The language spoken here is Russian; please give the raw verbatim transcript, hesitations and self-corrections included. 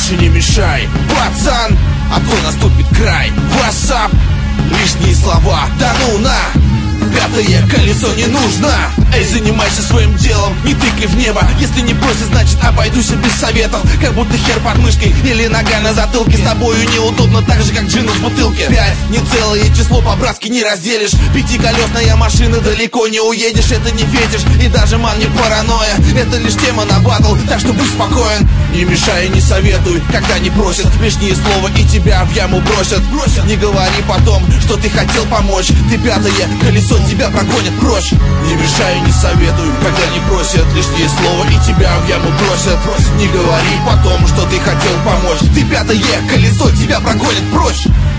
больше не мешай, пацан, а то наступит край. Ватсап, лишние слова, да ну на, пятое колесо не нужно. Эй, занимайся своим делом, не тыкай в небо. Если не просят, значит обойдусь без советов. Как будто хер под мышкой или нога на затылке. С тобою неудобно, так же как джин в бутылке. Пять, не целое число, по-братски не разделишь. Пятиколесная машина, далеко не уедешь. Это не фетиш и даже, ман, не паранойя. Это лишь тема на батл, так что будь спокоен. Не мешай и не советуй, когда не просят. Лишние слова и тебя в яму бросят. бросят. Не говори потом, что ты хотел помочь. Ты пятое колесо, тебя прогонят прочь. Не мешай и не советуй, когда не просят. Лишние слова и тебя в яму бросят. Не говори потом, что ты хотел помочь. Ты пятое колесо, тебя прогонят прочь.